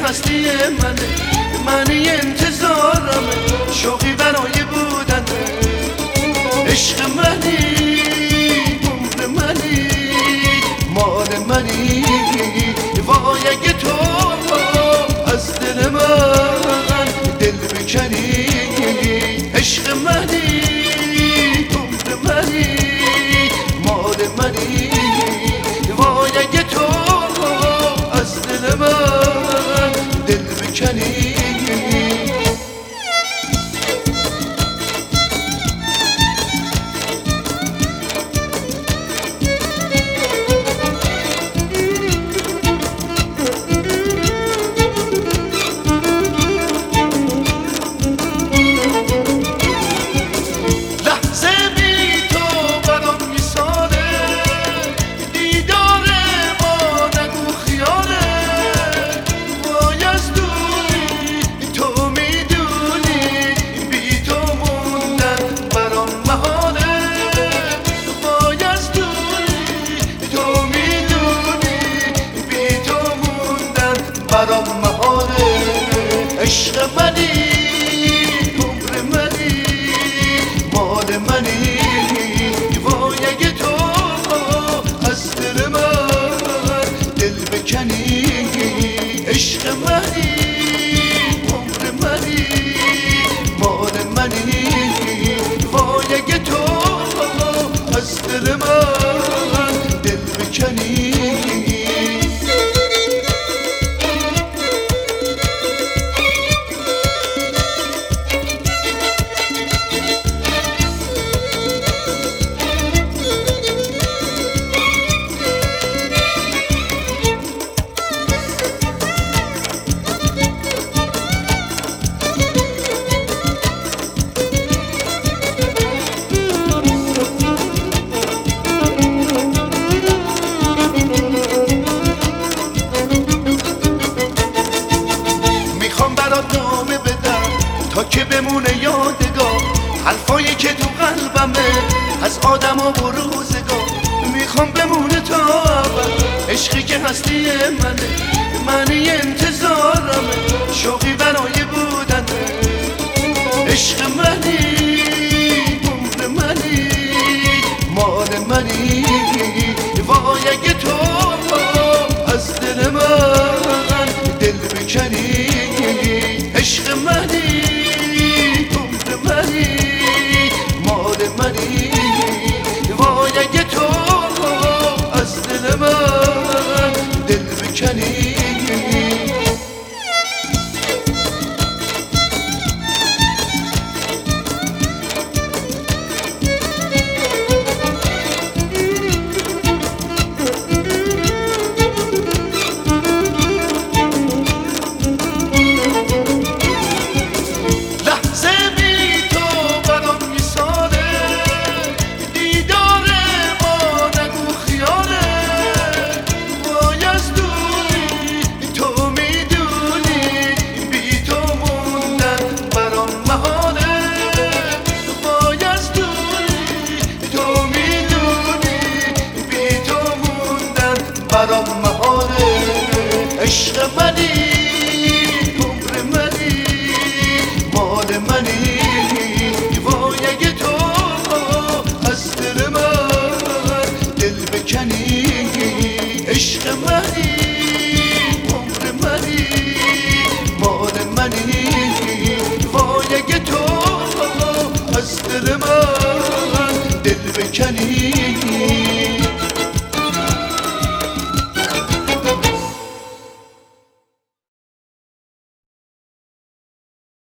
هستی منی انتظارمه، شوقی برای بودن عشق منی، عمر منی، مال منی. وای اگه تو از دل من دل بکنی، عشق منی، عمر منی، مال منی. وای اگه تو از دل من دل بکنی. برام مهاره عشق منی، عمر منی، مال منی. وای اگه تو از دل من دل بکنی، عشق منی، عمر منی، مال منی. وای اگه تو از دل من دل بکنی. نامه بدم تا که بمونه یادگار، حرفایی که تو قلبمه از آدم و روزگار. میخوام بمونه تا ابد عشقی که هستی منی انتظارمه، شوقی برای بودن عشق منی، عمر منی، مال منی. وای اگه تو از دل من دل بکنی، عشق منی، عمر منی، مال منی. وای اگه تو از دل من دل بکنی. برام مهاره عشق من.